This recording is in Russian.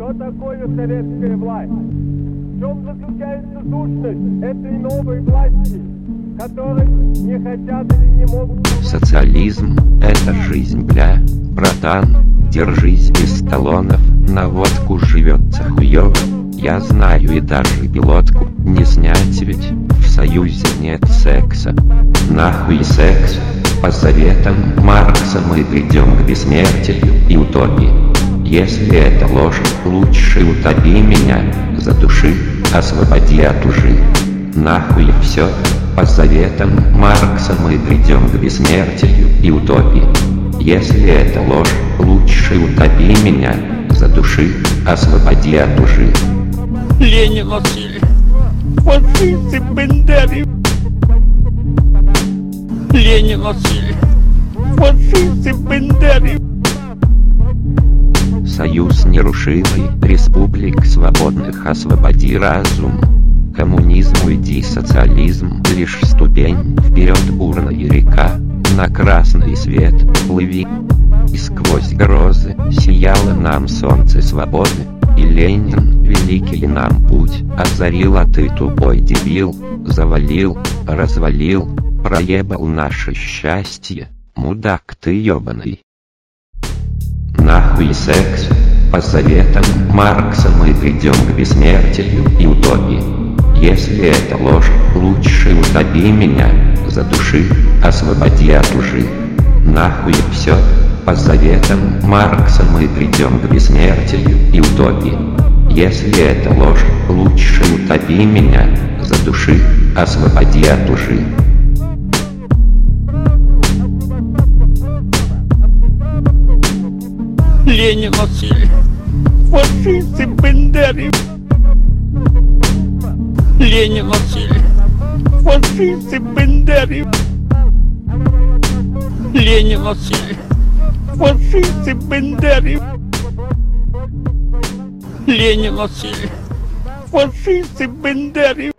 Что такое советская власть? В чем заключается сущность этой новой власти, которой не хотят или не могут... Социализм – это жизнь, бля, братан. Держись без талонов, на водку живется хуёво. Я знаю и даже пилотку не снять, ведь в союзе нет секса. Нахуй секс? По советам Маркса мы придем к бессмертию и утопии. Если это ложь, лучше утопи меня, задуши, освободи от лжи. Нахуй все? По советам Маркса мы придем к бессмертию и утопии. Если это ложь, лучше утопи меня, задуши, освободи от лжи. Ленин Василий, фашисты Бендери. Ленин Василий, фашисты Бендери. Союз нерушимый, республик свободных, освободи разум. Коммунизм уйди, социализм лишь ступень вперед, бурная река. На красный свет плыви, и сквозь грозы сияло нам солнце свободы. И Ленин, великий нам путь озарил, а ты тупой дебил, завалил, развалил, проебал наше счастье, мудак ты ёбаный. Нахуй секс? По советам Маркса мы придем к бессмертию и утопии. Если это ложь, лучше утопи меня, задуши, освободи от лжи. Нахуй все? По заветам Маркса мы придем к бессмертию и утопии. Если это ложь, лучше утопи меня, задуши, освободи от лжи. Ленин Василий, фашисты Бендери. Ленин Василий, фашисты Бендери. Ленин Василий, фашисты Бендери. Ленин Василий, фашисты Бендери.